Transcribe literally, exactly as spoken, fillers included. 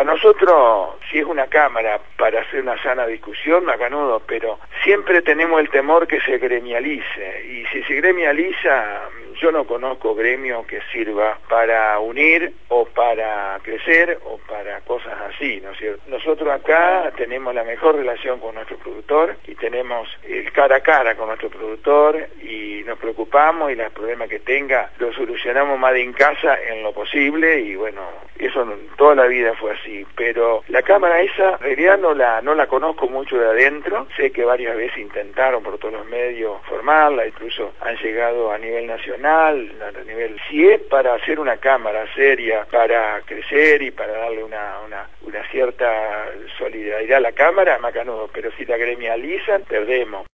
nosotros, si es una cámara para hacer una sana discusión, macanudo, pero siempre tenemos el temor que se gremialice, y si se gremializa, yo no conozco gremio que sirva para unir o para crecer o para cosas así, ¿no es cierto? Nosotros acá tenemos la mejor relación con nuestro productor y tenemos el cara a cara con nuestro productor y nos preocupamos y los problemas que tenga los solucionamos más de en casa en lo posible y bueno, eso no, toda la vida fue así, pero la cámara esa en realidad no la, no la conozco mucho de adentro, sé que varias veces intentaron por todos los medios formarla, incluso han llegado a nivel nacional, a nivel, si es para hacer una cámara seria, para crecer y para darle una, una, una cierta solidaridad a la cámara, macanudo, pero si la gremializan, perdemos.